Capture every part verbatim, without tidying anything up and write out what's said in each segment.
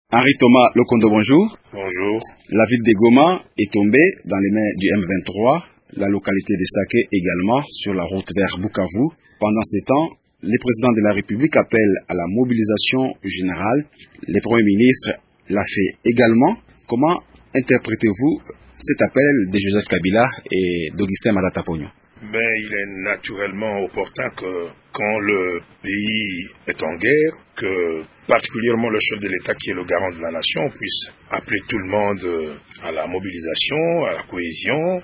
Henri Thomas Lokondo, bonjour. Bonjour. La ville de Goma est tombée dans les mains du M vingt-trois, la localité de Saké également, sur la route vers Bukavu. Pendant ce temps, le président de la République appelle à la mobilisation générale. Le Premier ministre l'a fait également. Comment interprétez-vous cet appel de Joseph Kabila et d'Augustin Matata Ponyo? Ben, il est naturellement opportun que quand le pays est en guerre, que particulièrement le chef de l'État qui est le garant de la nation puisse appeler tout le monde à la mobilisation, à la cohésion.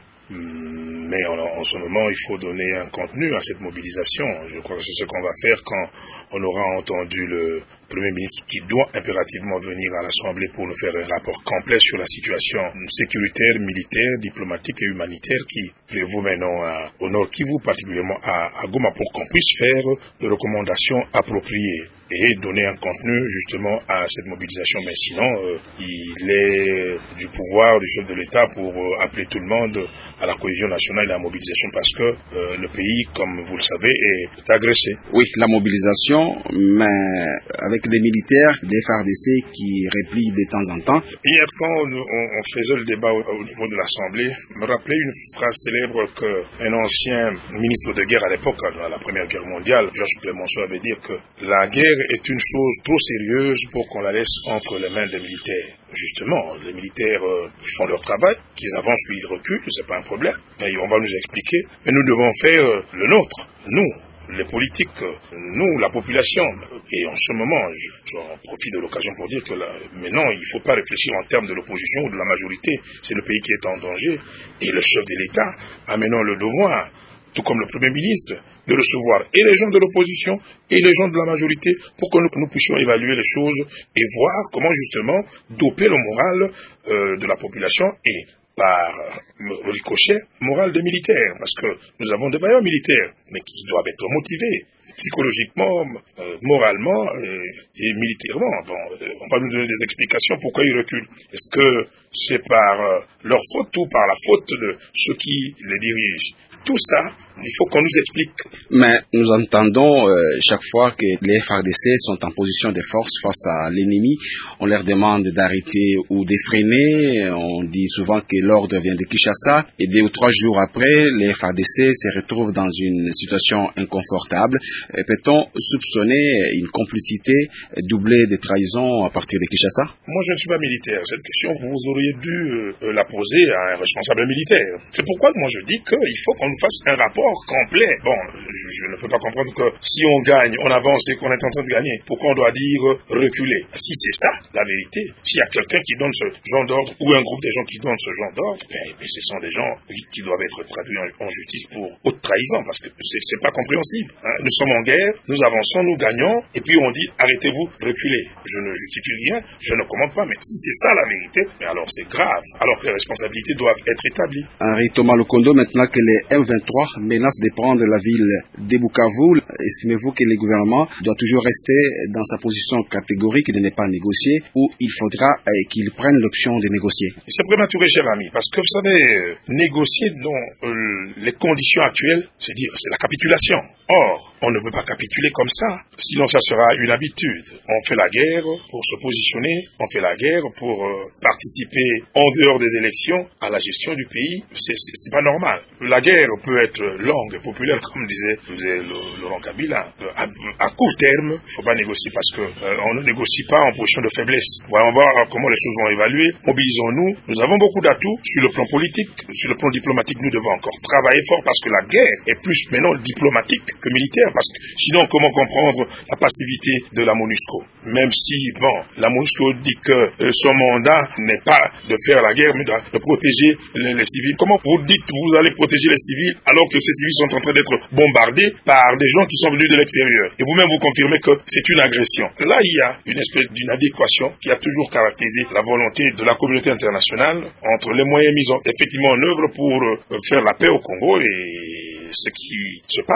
Mais en, en ce moment, il faut donner un contenu à cette mobilisation. Je crois que c'est ce qu'on va faire quand on aura entendu le Premier ministre qui doit impérativement venir à l'Assemblée pour nous faire un rapport complet sur la situation sécuritaire, militaire, diplomatique et humanitaire qui prévaut maintenant à, au Nord Kivu, particulièrement à, à Goma, pour qu'on puisse faire des recommandations appropriées et donner un contenu justement à cette mobilisation. Mais sinon, euh, il est du pouvoir du chef de l'État pour euh, appeler tout le monde à la cohésion nationale et à la mobilisation parce que euh, le pays, comme vous le savez, est agressé. Oui, la mobilisation, mais avec des militaires, des F A R D C qui replient de temps en temps. Hier, quand on, on, on faisait le débat au, au niveau de l'Assemblée, me rappelait une phrase célèbre qu'un ancien ministre de guerre à l'époque, dans la Première Guerre mondiale, Georges Clemenceau, avait dit que la guerre est une chose trop sérieuse pour qu'on la laisse entre les mains des militaires. Justement, les militaires euh, font leur travail, qu'ils avancent puis ils reculent, c'est pas un problème. Et on va nous expliquer. Mais nous devons faire euh, le nôtre, nous. Les politiques, nous, la population. Et en ce moment, j'en profite de l'occasion pour dire que là, maintenant, il ne faut pas réfléchir en termes de l'opposition ou de la majorité. C'est le pays qui est en danger. Et le chef de l'État a maintenant le devoir, tout comme le Premier ministre, de recevoir et les gens de l'opposition et les gens de la majorité pour que nous, nous puissions évaluer les choses et voir comment justement doper le moral euh, de la population et par ricochet moral des militaires, parce que nous avons des vaillants militaires, mais qui doivent être motivés psychologiquement, euh, moralement euh, et militairement. Bon, euh, on va nous donner des explications pourquoi ils reculent. Est-ce que c'est par euh, leur faute ou par la faute de ceux qui les dirigent? Tout ça, il faut qu'on nous explique. Mais nous entendons euh, chaque fois que les F A R D C sont en position de force face à l'ennemi. On leur demande d'arrêter ou de freiner. On dit souvent que l'ordre vient de Kinshasa. Et deux ou trois jours après, les F A R D C se retrouvent dans une situation inconfortable. Euh, peut-on soupçonner une complicité doublée de trahison à partir de Kinshasa? Moi, je ne suis pas militaire. Cette question, vous auriez dû euh, la poser à un responsable militaire. C'est pourquoi moi je dis qu'il faut qu'on fasse un rapport complet. Bon, je, je ne peux pas comprendre que si on gagne, on avance et qu'on est en train de gagner, pourquoi on doit dire reculer? Si c'est ça, la vérité, s'il y a quelqu'un qui donne ce genre d'ordre, ou un groupe de gens qui donnent ce genre d'ordre, ben, ben, ce sont des gens qui doivent être traduits en, en justice pour haute trahison, parce que c'est, c'est pas compréhensible. Hein? Nous sommes en guerre, nous avançons, nous gagnons, et puis on dit arrêtez-vous, reculez. Je ne justifie rien, je ne commande pas, mais si c'est ça la vérité, ben alors c'est grave, alors que les responsabilités doivent être établies. Henri Thomas Lokondo, maintenant que les M vingt-trois menace de prendre la ville de Bukavu, estimez-vous que le gouvernement doit toujours rester dans sa position catégorique de ne pas négocier ou il faudra euh, qu'il prenne l'option de négocier? C'est prématuré, cher ami, parce que vous savez, négocier dans euh, les conditions actuelles, c'est dire, c'est la capitulation. Or, on ne peut pas capituler comme ça, sinon ça sera une habitude. On fait la guerre pour se positionner, on fait la guerre pour euh, participer en dehors des élections à la gestion du pays. C'est, c'est, c'est pas normal. La guerre peut être longue et populaire, comme disait, disait Laurent Kabila. À, à court terme, il ne faut pas négocier parce que euh, on ne négocie pas en position de faiblesse. Voyons voir comment les choses vont évaluer. Mobilisons-nous. Nous avons beaucoup d'atouts sur le plan politique, sur le plan diplomatique. Nous devons encore travailler fort parce que la guerre est plus maintenant diplomatique que militaire. Parce que sinon, comment comprendre la passivité de la MONUSCO? Même si, bon, la MONUSCO dit que euh, son mandat n'est pas de faire la guerre, mais de, de protéger les, les civils. Comment vous dites que vous allez protéger les civils alors que ces civils sont en train d'être bombardés par des gens qui sont venus de l'extérieur? Et vous-même, vous confirmez que c'est une agression. Là, il y a une espèce d'inadéquation qui a toujours caractérisé la volonté de la communauté internationale entre les moyens mis en, effectivement en œuvre pour euh, faire la paix au Congo et ce qui se passe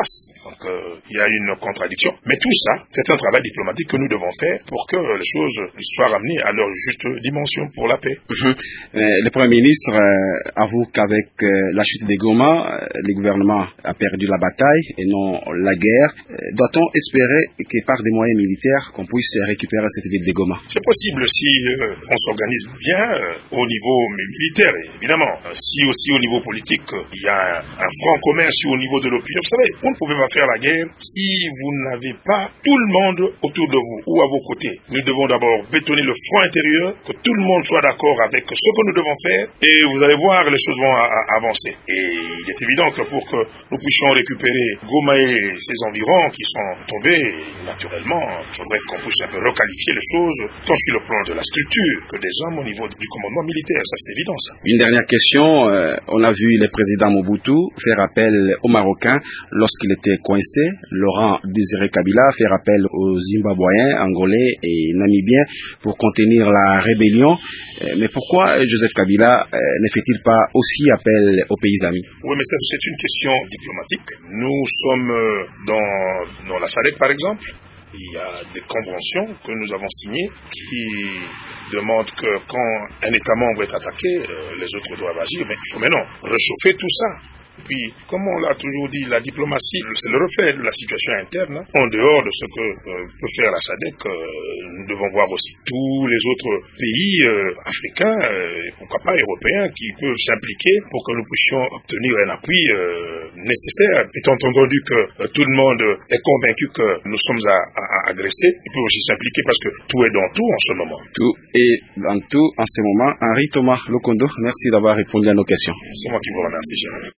Donc euh, il y a une contradiction. Mais tout ça, c'est un travail diplomatique que nous devons faire pour que les choses soient ramenées à leur juste dimension pour la paix. Mmh. Euh, le Premier ministre euh, avoue qu'avec euh, la chute des Goma, euh, le gouvernement a perdu la bataille et non la guerre. Euh, doit-on espérer que par des moyens militaires, qu'on puisse récupérer cette ville de Goma? C'est possible si euh, on s'organise bien euh, au niveau militaire, évidemment. Euh, si aussi au niveau politique, euh, il y a un, un front commun, si au niveau de l'opinion. Vous savez, vous ne pouvez pas faire la guerre si vous n'avez pas tout le monde autour de vous ou à vos côtés. Nous devons d'abord bétonner le front intérieur, que tout le monde soit d'accord avec ce que nous devons faire, et vous allez voir, les choses vont a, a avancer. Et il est évident que pour que nous puissions récupérer Goma et ses environs qui sont tombés, naturellement, il faudrait qu'on puisse un peu requalifier les choses, tant sur le plan de la structure que des hommes au niveau du commandement militaire. Ça, c'est évident, ça. Une dernière question. Euh, on a vu le président Mobutu faire appel aux Marocains lorsqu'il était coincé. Laurent Désiré Kabila fait appel aux Zimbabwéens, Angolais et Namibiens pour contenir la rébellion. Euh, mais pourquoi Joseph Kabila euh, ne fait-il pas aussi appel aux pays amis? Oui, mais ça, c'est une question diplomatique. Nous sommes dans, dans la SADC, par exemple. Il y a des conventions que nous avons signées qui demandent que quand un État membre est attaqué, euh, les autres doivent agir. Mais il faut maintenant réchauffer tout ça. Puis, comme on l'a toujours dit, la diplomatie, c'est le reflet de la situation interne. En dehors de ce que euh, peut faire la SADC, euh, nous devons voir aussi tous les autres pays euh, africains, euh, pourquoi pas européens, qui peuvent s'impliquer pour que nous puissions obtenir un appui euh, nécessaire. Étant entendu que euh, tout le monde est convaincu que nous sommes à, à, à agresser, il peut aussi s'impliquer parce que tout est dans tout en ce moment. Tout est dans tout en ce moment. Henri Thomas Lokondo, merci d'avoir répondu à nos questions. C'est moi qui vous remercie, Gérard.